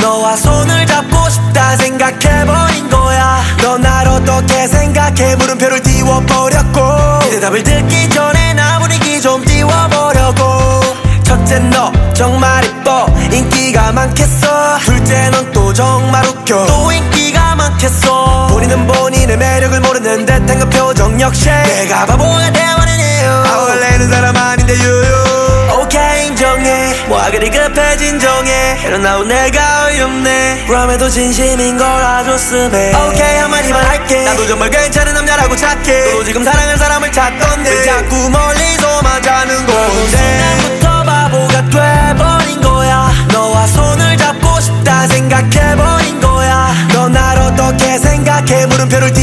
너와 손을 잡고 싶다 생각해버린 거야. 넌 날 어떻게 생각해 물음표를 띄워버렸고 이 대답을 듣기 전에 나 분위기 좀 띄워보려고. 첫째 너 정말 이뻐 인기가 많겠어. 둘째 넌 또 정말 웃겨 또 인기가 많겠어. 본인은 본인의 매력을 모르는 듯한 그 표정 역시 내가 바보가 되어버린 이유. 원래는 사람 아닌데 유유. 오케이 인정해 뭐가 그리 급해 진정해. 이러나도 내가 어이없네. 그럼에도 진심인 걸 알아줬음에 오케이 한마디만 할게. 나도 정말 괜찮은 남자라고 착해. 너도 지금 사랑할 사람을 찾던데 왜 자꾸 멀리서만 자는 건데. 순간부터 바보가 돼버린 거야. 너와 손을 잡고 싶다 생각해버린 거야. 넌 날 어떻게 생각해 물음표를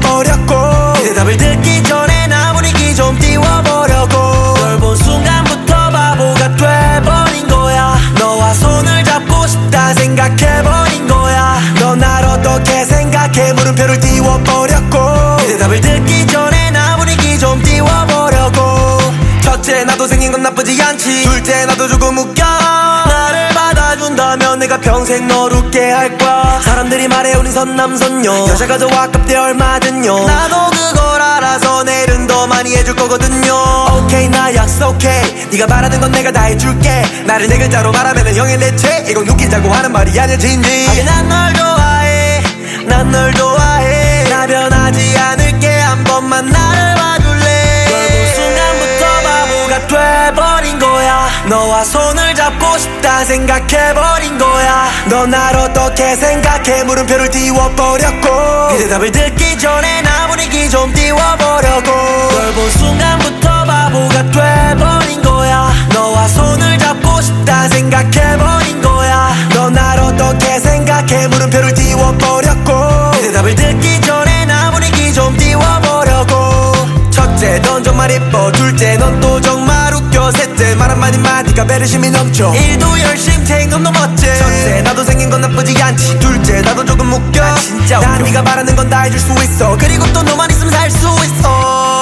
띄워버렸고 이 대답을 듣기 전에 나 분위기 좀 띄워보려고. 널 본 순간부터 바보가 돼버린 거야. 너와 손을 잡고 싶다 생각해버린 거야. 넌 날 어떻게 생각해 물음표를 띄워버렸고 이 대답을 듣기 전에 나 분위기 좀 띄워보려고. 첫째 나도 생긴 건 나쁘지 않지. 둘째 나도 조금 웃겨. 나를 받아준다면 내가 평생 널 웃게 할 거야. 사람들이 말해 우린 선남선녀 여자가 저와 아깝대 얼마든요. 나도 그걸 알아서 내일은 더 많이 해줄 거거든요. 오케이 나 약속해 네가 바라는 건 내가 다 해줄게. 나를 네 글자로 말하면은 형의 내체. 이건 웃기자고 하는 말이 아니야 진지. 하긴 난 널 좋아해 난 널 좋아해. 나 변하지 않을게 한 번만 나를 봐줄래. 널 본 순간부터 바보가 돼버린 거야. 너와 손을 잡고 싶다 생각해버린 거야. 넌 날 어떻게 생각해 물음표를 띄워버렸고 이 대답을 듣기 전에 나 분위기 좀 띄워보려고. 널 본 순간부터 바보가 돼버린 거야. 너와 손을 잡고 싶다 생각해버린 거야. 넌 날 어떻게 생각해 물음표를 띄워버렸고 이 대답을 듣기 전에 나 분위기 좀 띄워보려고. 첫째 넌 정말 예뻐. 둘째 넌 또 정말 웃겨. 셋째 말 한마디마디가 배려심이 넘쳐. 일도 열심히 챙겨 너 멋져. 첫째 나도 생긴 건 나쁘지 않지. 둘째 나도 조금 웃겨. 난 네가 바라는 건 다 해줄 수 있어. 그리고 또 너만 있으면 살 수 있어.